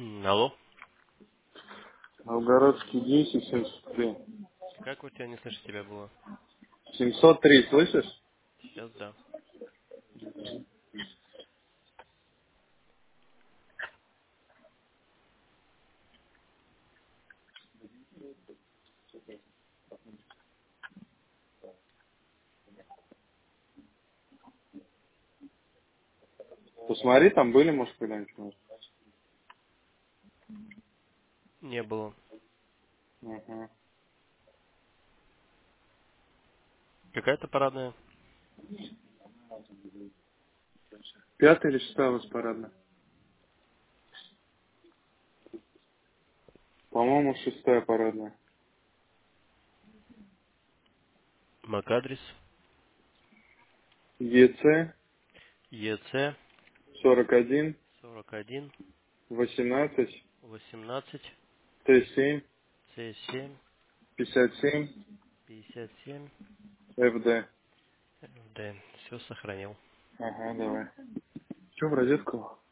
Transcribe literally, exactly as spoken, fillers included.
М, Алло. Новгородский десять, семьсот три. Как вот я не слышу тебя было? семьсот три, слышишь? Сейчас да. Посмотри, там были, может, когда-нибудь. может. Не было. Ага. Какая-то парадная? Пятая или шестая у вас парадная? По-моему, шестая парадная. МАК-адрес. ЕЦ ЕЦ сорок один сорок один восемнадцать восемнадцать Т семь С семь пятьдесят семь пятьдесят семь ФД. Д. Все сохранил. Ага, давай. Че в розетку?